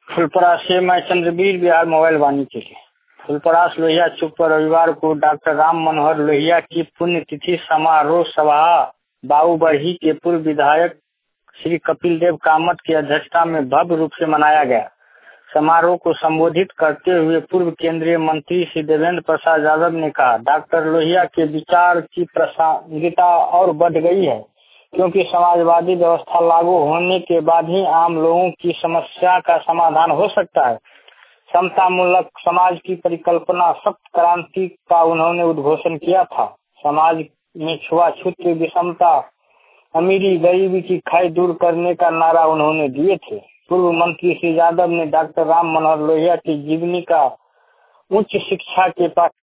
फुलपरास से मैं चंद्रवीर बिहार मोबाइल वाणी के लिए। फुलपरास लोहिया चौक पर रविवार को डॉक्टर राम मनोहर लोहिया की पुण्यतिथि समारोह सभा बाबू बरही के पूर्व विधायक श्री कपिल देव कामत की अध्यक्षता में भव्य रूप से मनाया गया। समारोह को संबोधित करते हुए पूर्व केंद्रीय मंत्री श्री देवेंद्र प्रसाद यादव ने कहा, डॉक्टर लोहिया के विचार की प्रासंगिकता और बढ़ गई है, क्योंकि समाजवादी व्यवस्था लागू होने के बाद ही आम लोगों की समस्या का समाधान हो सकता है। समतामूलक समाज की परिकल्पना सख्त क्रांति का उन्होंने उद्घोषण किया था। समाज में छुआछूत की विषमता, अमीरी गरीबी की खाई दूर करने का नारा उन्होंने दिए थे। पूर्व मंत्री श्री यादव ने डॉक्टर राम मनोहर लोहिया की जीवनी का उच्च शिक्षा के